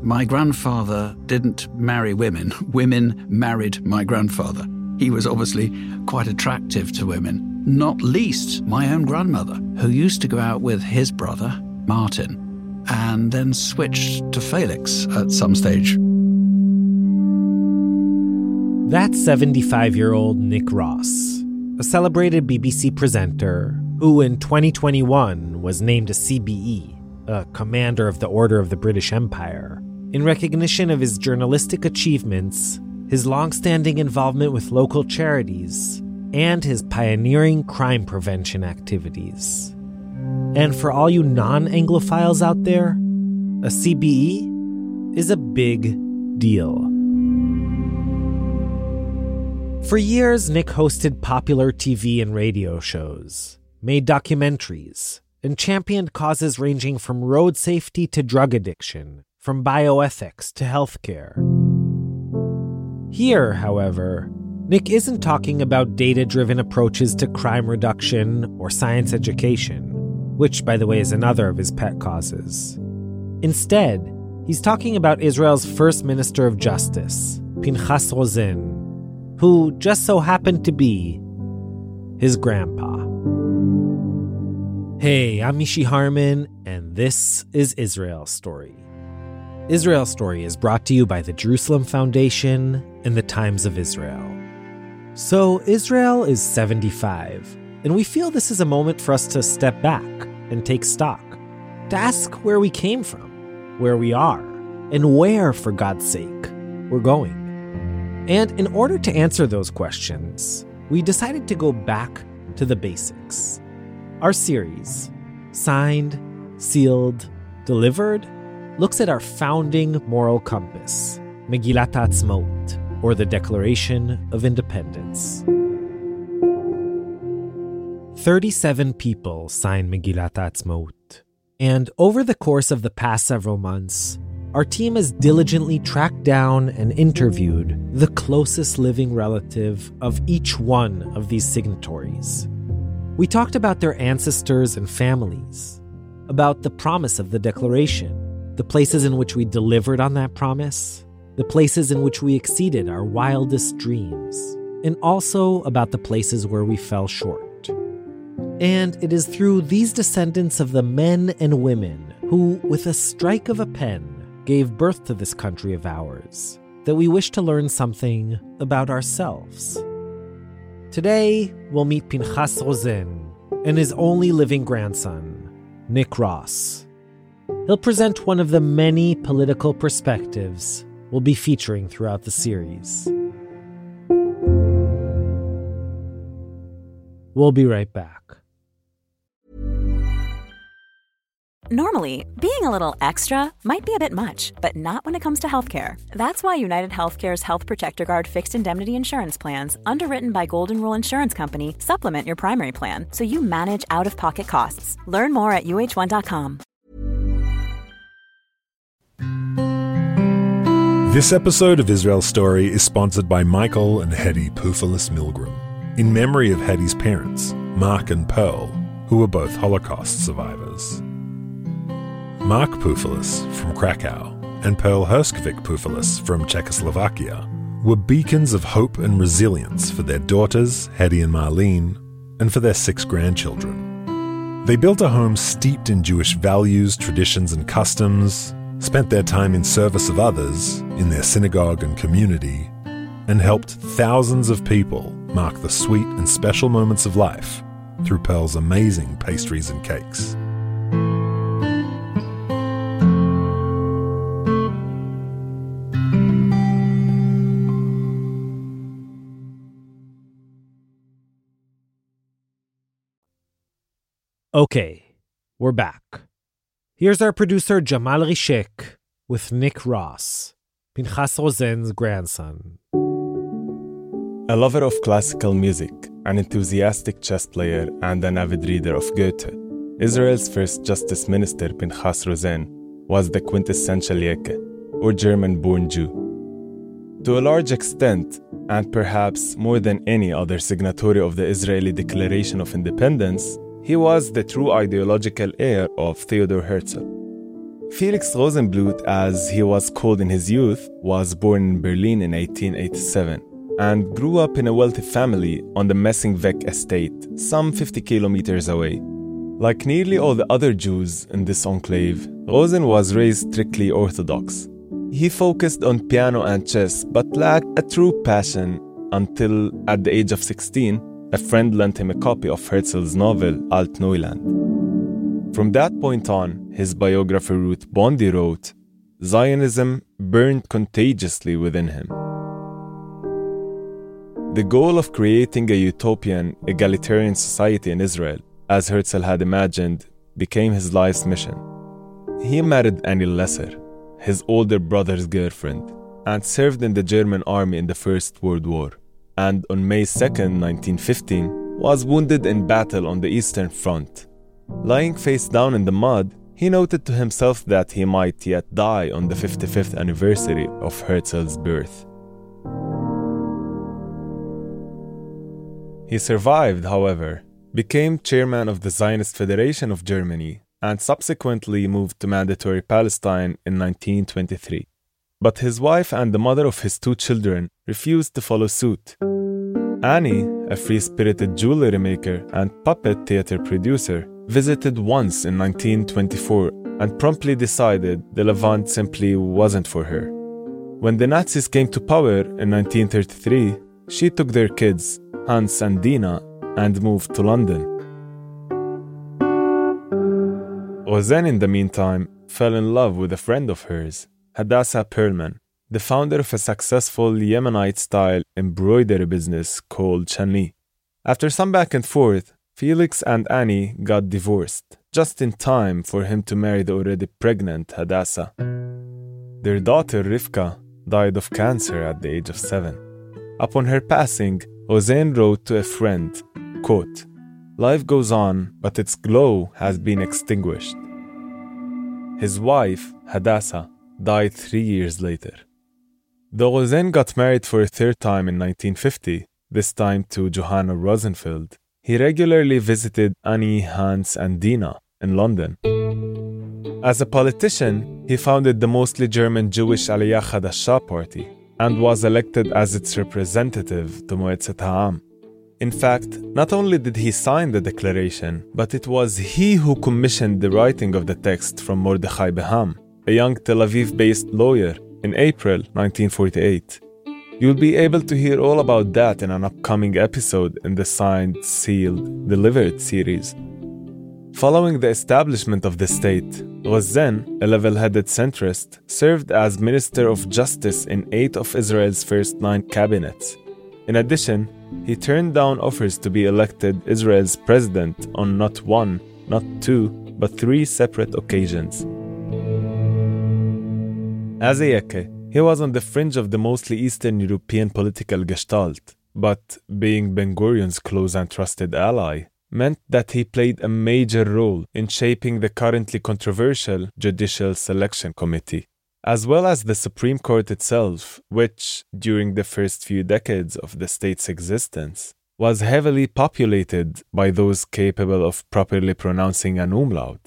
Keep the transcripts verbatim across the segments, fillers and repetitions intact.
my grandfather didn't marry women. Women married my grandfather. He was obviously quite attractive to women, not least my own grandmother, who used to go out with his brother, Martin, and then switched to Felix at some stage. That's seventy-five-year-old Nick Ross, a celebrated B B C presenter who in twenty twenty-one was named a C B E, a Commander of the Order of the British Empire, in recognition of his journalistic achievements, his long-standing involvement with local charities, and his pioneering crime prevention activities. And for all you non-Anglophiles out there, a C B E is a big deal. For years, Nick hosted popular T V and radio shows, made documentaries, and championed causes ranging from road safety to drug addiction, from bioethics to healthcare. Here, however, Nick isn't talking about data-driven approaches to crime reduction or science education, which, by the way, is another of his pet causes. Instead, he's talking about Israel's first Minister of Justice, Pinchas Rosen, who just so happened to be his grandpa. Hey, I'm Mishy Harman, and this is Israel Story. Israel Story is brought to you by the Jerusalem Foundation and the Times of Israel. So, Israel is seventy-five, and we feel this is a moment for us to step back and take stock, to ask where we came from, where we are, and where, for God's sake, we're going. And in order to answer those questions, we decided to go back to the basics. Our series, Signed, Sealed, Delivered, looks at our founding moral compass, Megillat Ha'atzmaut, or the Declaration of Independence. thirty-seven people signed Megillat Ha'atzmaut, and over the course of the past several months, our team has diligently tracked down and interviewed the closest living relative of each one of these signatories. We talked about their ancestors and families, about the promise of the declaration, the places in which we delivered on that promise, the places in which we exceeded our wildest dreams, and also about the places where we fell short. And it is through these descendants of the men and women who, with a strike of a pen, gave birth to this country of ours, that we wish to learn something about ourselves. Today, we'll meet Pinchas Rosen and his only living grandson, Nick Ross. He'll present one of the many political perspectives we'll be featuring throughout the series. We'll be right back. Normally, being a little extra might be a bit much, but not when it comes to healthcare. That's why United Healthcare's Health Protector Guard fixed indemnity insurance plans, underwritten by Golden Rule Insurance Company, supplement your primary plan so you manage out-of-pocket costs. Learn more at U H one dot com. This episode of Israel Story is sponsored by Michael and Hedy Poufalis-Milgram, in memory of Hedy's parents, Mark and Pearl, who were both Holocaust survivors. Mark Poufalis from Krakow and Pearl Herskovik Poufalis from Czechoslovakia were beacons of hope and resilience for their daughters, Hedy and Marlene, and for their six grandchildren. They built a home steeped in Jewish values, traditions, and customs, spent their time in service of others, in their synagogue and community, and helped thousands of people mark the sweet and special moments of life through Pearl's amazing pastries and cakes. Okay, we're back. Here's our producer Jamal Rishek with Nick Ross, Pinchas Rosen's grandson. A lover of classical music, an enthusiastic chess player, and an avid reader of Goethe, Israel's first Justice Minister Pinchas Rosen was the quintessential Yeke, or German-born Jew. To a large extent, and perhaps more than any other signatory of the Israeli Declaration of Independence, he was the true ideological heir of Theodor Herzl. Felix Rosenblut, as he was called in his youth, was born in Berlin in eighteen eighty-seven and grew up in a wealthy family on the Messingweg estate, some fifty kilometers away. Like nearly all the other Jews in this enclave, Rosen was raised strictly Orthodox. He focused on piano and chess, but lacked a true passion until, at the age of sixteen, a friend lent him a copy of Herzl's novel Alt Neuland. From that point on, his biographer Ruth Bondi wrote, Zionism burned contagiously within him. The goal of creating a utopian, egalitarian society in Israel, as Herzl had imagined, became his life's mission. He married Annie Lesser, his older brother's girlfriend, and served in the German army in the First World War, and on May second, nineteen fifteen, was wounded in battle on the Eastern Front. Lying face down in the mud, he noted to himself that he might yet die on the fifty-fifth anniversary of Herzl's birth. He survived, however, became chairman of the Zionist Federation of Germany, and subsequently moved to Mandatory Palestine in nineteen twenty-three. But his wife and the mother of his two children refused to follow suit. Annie, a free-spirited jewelry maker and puppet theater producer, visited once in nineteen twenty-four and promptly decided the Levant simply wasn't for her. When the Nazis came to power in nineteen thirty-three, she took their kids, Hans and Dina, and moved to London. Rosen, in the meantime, fell in love with a friend of hers, Hadassah Perlman, the founder of a successful Yemenite-style embroidery business called Chani. After some back and forth, Felix and Annie got divorced, just in time for him to marry the already pregnant Hadassah. Their daughter, Rivka, died of cancer at the age of seven. Upon her passing, Rosen wrote to a friend, quote, "Life goes on, but its glow has been extinguished." His wife, Hadassah, died three years later. Though Rosen got married for a third time in nineteen fifty, this time to Johanna Rosenfeld, he regularly visited Annie, Hans, and Dina in London. As a politician, he founded the mostly German Jewish Aliyah Chadasha party and was elected as its representative to Moetzet Ha'am. In fact, not only did he sign the declaration, but it was he who commissioned the writing of the text from Mordechai Beham, a young Tel Aviv-based lawyer, in April nineteen forty-eight. You'll be able to hear all about that in an upcoming episode in the Signed, Sealed, Delivered series. Following the establishment of the state, Rosen, a level-headed centrist, served as Minister of Justice in eight of Israel's first nine cabinets. In addition, he turned down offers to be elected Israel's president on not one, not two, but three separate occasions. As a Yeke, he was on the fringe of the mostly Eastern European political gestalt, but being Ben-Gurion's close and trusted ally meant that he played a major role in shaping the currently controversial Judicial Selection Committee, as well as the Supreme Court itself, which, during the first few decades of the state's existence, was heavily populated by those capable of properly pronouncing an umlaut.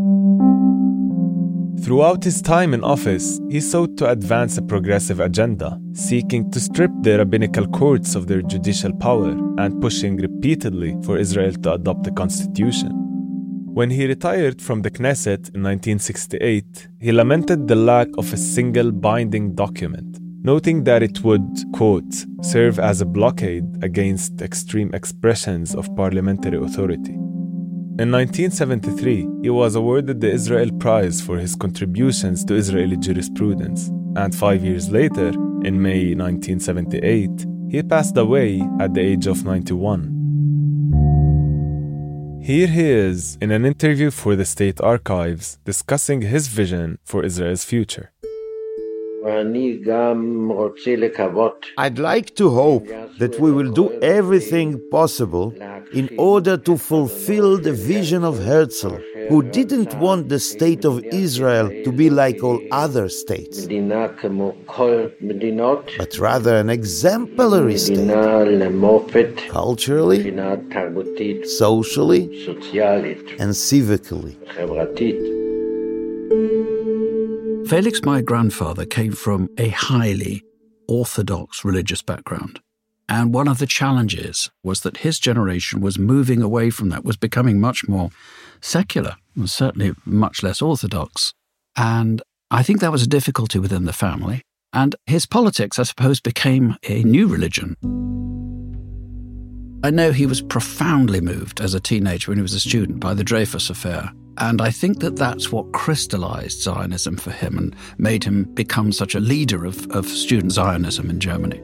Throughout his time in office, he sought to advance a progressive agenda, seeking to strip the rabbinical courts of their judicial power and pushing repeatedly for Israel to adopt a constitution. When he retired from the Knesset in nineteen sixty-eight, he lamented the lack of a single binding document, noting that it would, quote, serve as a blockade against extreme expressions of parliamentary authority. In nineteen seventy-three, he was awarded the Israel Prize for his contributions to Israeli jurisprudence, and five years later, in May nineteen seventy-eight, he passed away at the age of ninety-one. Here he is in an interview for the State Archives discussing his vision for Israel's future. I'd like to hope that we will do everything possible in order to fulfill the vision of Herzl, who didn't want the state of Israel to be like all other states, but rather an exemplary state, culturally, socially, and civically. Felix, my grandfather, came from a highly orthodox religious background. And one of the challenges was that his generation was moving away from that, was becoming much more secular, and certainly much less orthodox. And I think that was a difficulty within the family. And his politics, I suppose, became a new religion. I know he was profoundly moved as a teenager when he was a student by the Dreyfus Affair. And I think that that's what crystallized Zionism for him and made him become such a leader of, of student Zionism in Germany.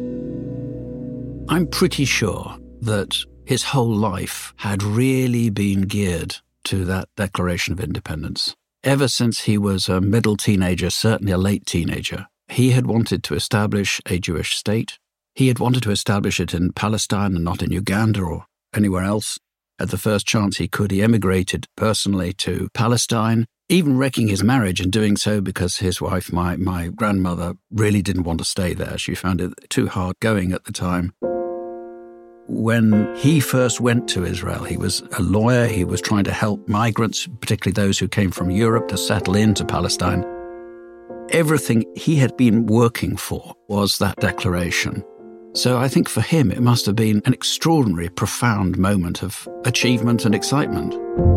I'm pretty sure that his whole life had really been geared to that Declaration of Independence. Ever since he was a middle teenager, certainly a late teenager, he had wanted to establish a Jewish state. He had wanted to establish it in Palestine and not in Uganda or anywhere else. At the first chance he could, he emigrated personally to Palestine, even wrecking his marriage and doing so because his wife, my, my grandmother, really didn't want to stay there. She found it too hard going at the time. When he first went to Israel, he was a lawyer. He was trying to help migrants, particularly those who came from Europe, to settle into Palestine. Everything he had been working for was that declaration. So I think for him, it must have been an extraordinary, profound moment of achievement and excitement.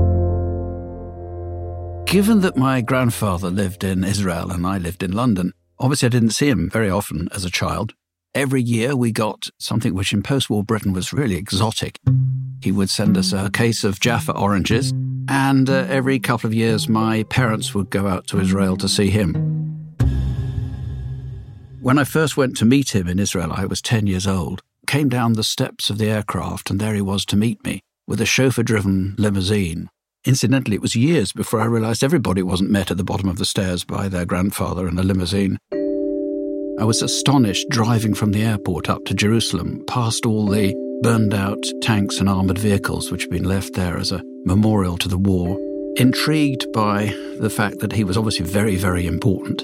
Given that my grandfather lived in Israel and I lived in London, obviously I didn't see him very often as a child. Every year we got something which in post-war Britain was really exotic. He would send us a case of Jaffa oranges, and uh, every couple of years my parents would go out to Israel to see him. When I first went to meet him in Israel, I was ten years old, came down the steps of the aircraft, and there he was to meet me with a chauffeur-driven limousine. Incidentally, it was years before I realized everybody wasn't met at the bottom of the stairs by their grandfather in a limousine. I was astonished driving from the airport up to Jerusalem, past all the burned-out tanks and armoured vehicles which had been left there as a memorial to the war, intrigued by the fact that he was obviously very, very important.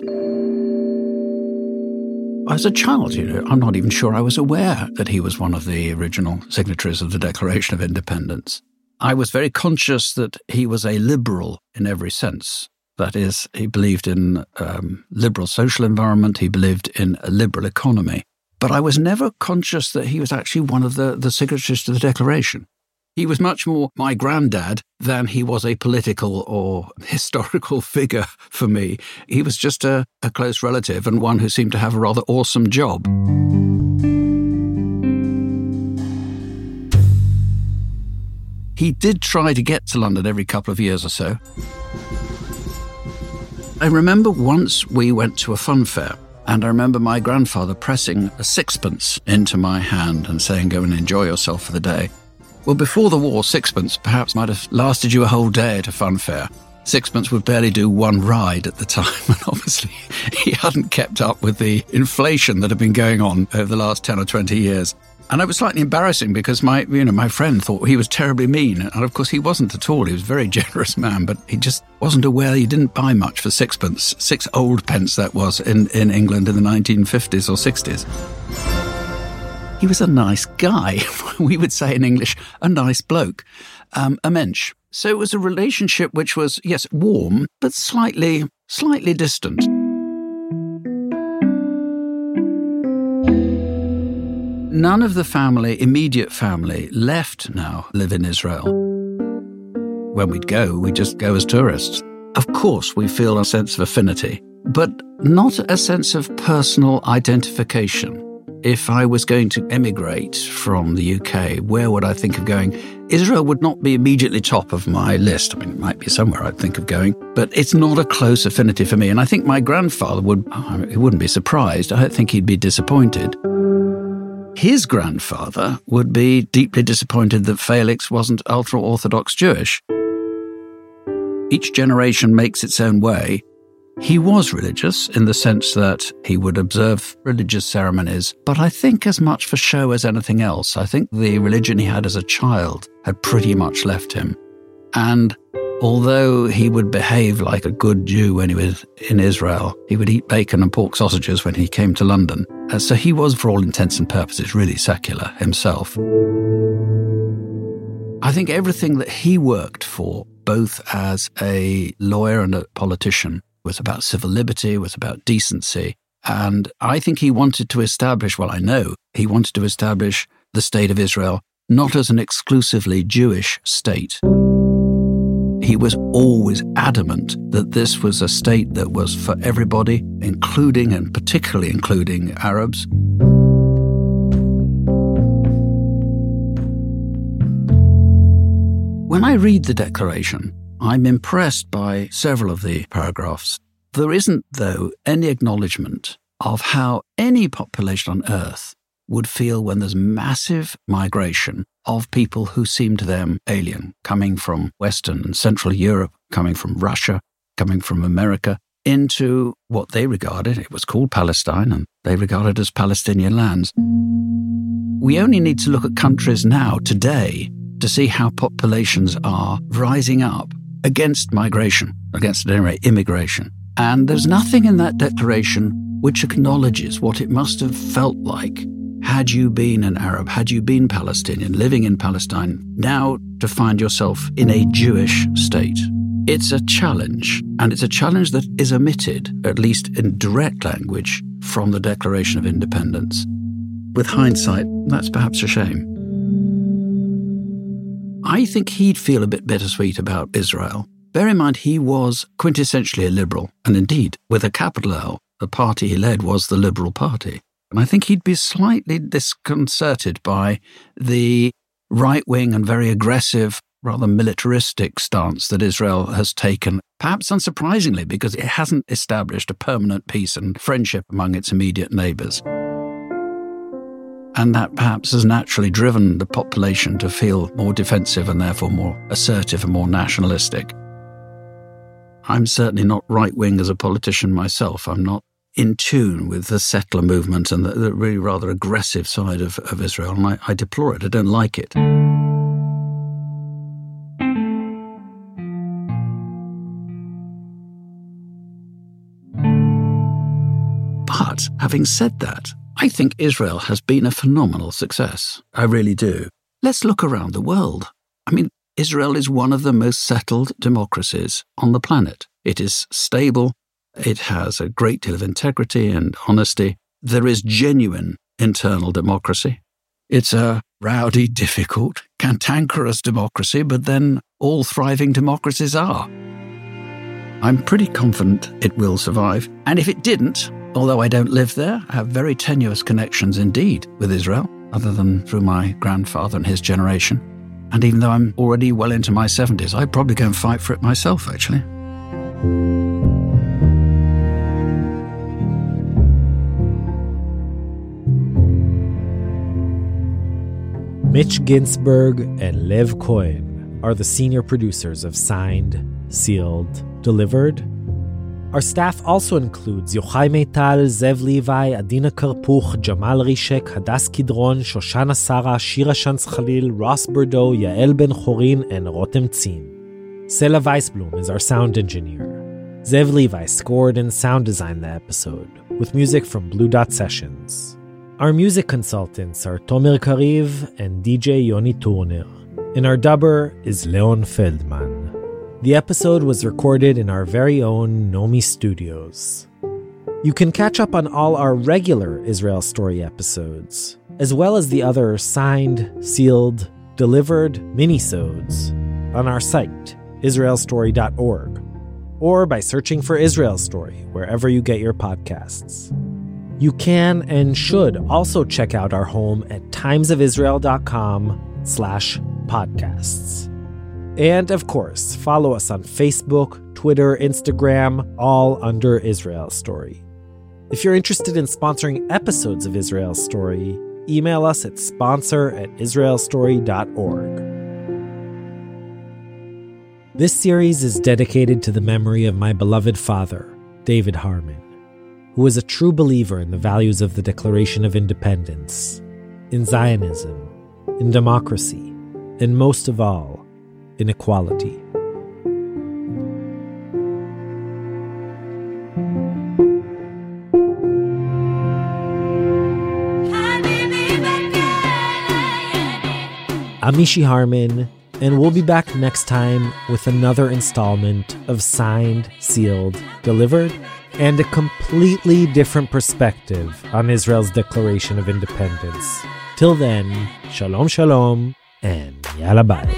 As a child, you know, I'm not even sure I was aware that he was one of the original signatories of the Declaration of Independence. I was very conscious that he was a liberal in every sense. That is, he believed in um, liberal social environment, he believed in a liberal economy. But I was never conscious that he was actually one of the, the signatories to the Declaration. He was much more my granddad than he was a political or historical figure for me. He was just a, a close relative and one who seemed to have a rather awesome job. He did try to get to London every couple of years or so. I remember once we went to a fun fair, and I remember my grandfather pressing a sixpence into my hand and saying, "Go and enjoy yourself for the day." Well, before the war, sixpence perhaps might have lasted you a whole day at a fun fair. Sixpence would barely do one ride at the time, and obviously he hadn't kept up with the inflation that had been going on over the last ten or twenty years. And it was slightly embarrassing because my, you know, my friend thought he was terribly mean. And of course he wasn't at all. He was a very generous man, but he just wasn't aware he didn't buy much for sixpence. Six old pence that was in, in England in the nineteen fifties or sixties. He was a nice guy. We would say in English, a nice bloke, um, a mensch. So it was a relationship which was, yes, warm, but slightly, slightly distant. None of the family, immediate family, left now live in Israel. When we'd go, we'd just go as tourists. Of course, we feel a sense of affinity, but not a sense of personal identification. If I was going to emigrate from the U K, where would I think of going? Israel would not be immediately top of my list. I mean, it might be somewhere I'd think of going, but it's not a close affinity for me. And I think my grandfather would, oh, he wouldn't be surprised. I don't think he'd be disappointed. His grandfather would be deeply disappointed that Felix wasn't ultra-Orthodox Jewish. Each generation makes its own way. He was religious in the sense that he would observe religious ceremonies, but I think as much for show as anything else. I think the religion he had as a child had pretty much left him. And although he would behave like a good Jew when he was in Israel, he would eat bacon and pork sausages when he came to London. Uh, so he was, for all intents and purposes, really secular himself. I think everything that he worked for, both as a lawyer and a politician, was about civil liberty, was about decency. And I think he wanted to establish, well, I know, he wanted to establish the State of Israel not as an exclusively Jewish state. He was always adamant that this was a state that was for everybody, including and particularly including Arabs. When I read the Declaration, I'm impressed by several of the paragraphs. There isn't, though, any acknowledgement of how any population on Earth would feel when there's massive migration of people who seem to them alien, coming from Western and Central Europe, coming from Russia, coming from America, into what they regarded, it was called Palestine, and they regarded as Palestinian lands. We only need to look at countries now, today, to see how populations are rising up against migration, against, at any rate, immigration. And there's nothing in that declaration which acknowledges what it must have felt like had you been an Arab, had you been Palestinian, living in Palestine, now to find yourself in a Jewish state. It's a challenge, and it's a challenge that is omitted, at least in direct language, from the Declaration of Independence. With hindsight, that's perhaps a shame. I think he'd feel a bit bittersweet about Israel. Bear in mind, he was quintessentially a liberal, and indeed, with a capital L, the party he led was the Liberal Party. And I think he'd be slightly disconcerted by the right-wing and very aggressive, rather militaristic stance that Israel has taken, perhaps unsurprisingly, because it hasn't established a permanent peace and friendship among its immediate neighbours. And that perhaps has naturally driven the population to feel more defensive and therefore more assertive and more nationalistic. I'm certainly not right-wing as a politician myself. I'm not in tune with the settler movement and the, the really rather aggressive side of, of Israel, and I, I deplore it. I don't like it. But having said that, I think Israel has been a phenomenal success. I really do. Let's look around the world. I mean, Israel is one of the most settled democracies on the planet. It is stable. It has a great deal of integrity and honesty. There is genuine internal democracy. It's a rowdy, difficult, cantankerous democracy, but then all thriving democracies are. I'm pretty confident it will survive. And if it didn't, although I don't live there, I have very tenuous connections indeed with Israel, other than through my grandfather and his generation. And even though I'm already well into my seventies, I'd probably go and fight for it myself, actually. Mitch Ginsburg and Lev Cohen are the senior producers of Signed, Sealed, Delivered. Our staff also includes Yochai Meital, Zev Levi, Adina Karpuch, Jamal Rishek, Hadas Kidron, Shoshana Sara, Shira Shantz Khalil, Ross Bordeaux, Yael Ben Chorin, and Rotem Tzin. Sela Weisblum is our sound engineer. Zev Levi scored and sound designed the episode, with music from Blue Dot Sessions. Our music consultants are Tomer Kariv and D J Yoni Turner, and our dubber is Leon Feldman. The episode was recorded in our very own Nomi Studios. You can catch up on all our regular Israel Story episodes, as well as the other Signed, Sealed, Delivered minisodes on our site, israel story dot org, or by searching for Israel Story wherever you get your podcasts. You can and should also check out our home at timesofisrael.com slash podcasts. And of course, follow us on Facebook, Twitter, Instagram, all under Israel Story. If you're interested in sponsoring episodes of Israel Story, email us at sponsor at israel story dot org. This series is dedicated to the memory of my beloved father, David Harmon, who was a true believer in the values of the Declaration of Independence, in Zionism, in democracy, and most of all, in equality. I'm Mishy Harman, And we'll be back next time with another installment of Signed, Sealed, Delivered, and a completely different perspective on Israel's Declaration of Independence. Till then, shalom shalom, and yalla bye.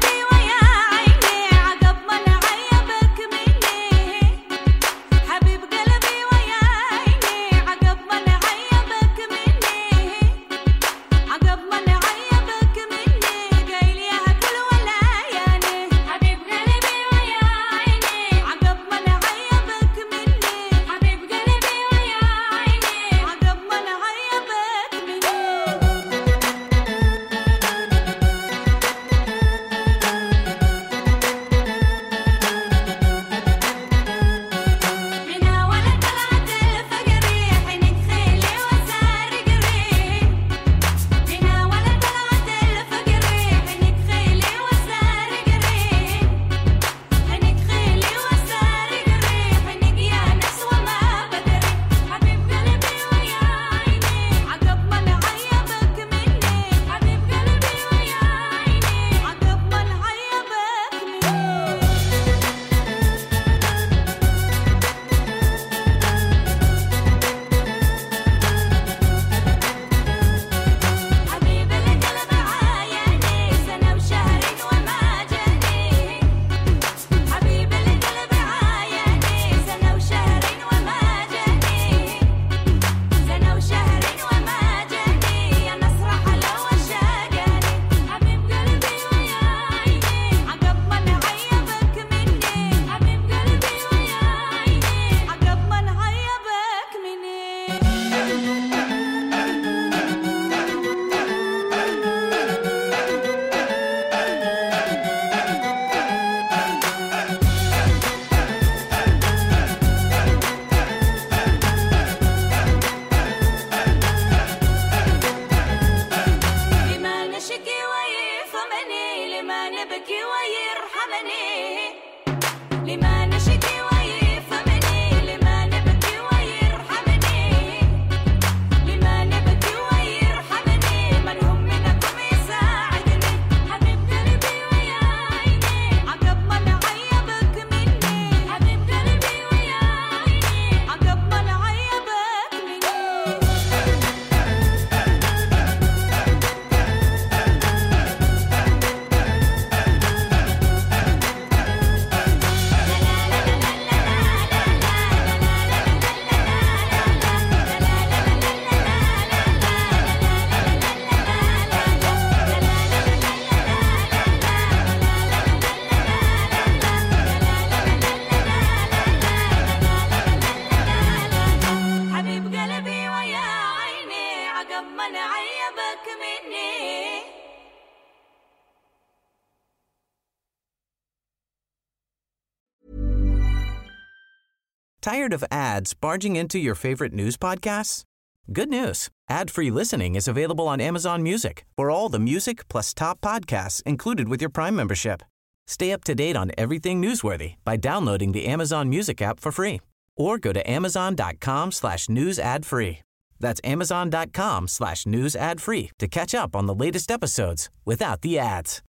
Tired of ads barging into your favorite news podcasts? Good news. Ad-free listening is available on Amazon Music for all the music plus top podcasts included with your Prime membership. Stay up to date on everything newsworthy by downloading the Amazon Music app for free or go to amazon.com slash news ad free. That's amazon.com slash news ad free to catch up on the latest episodes without the ads.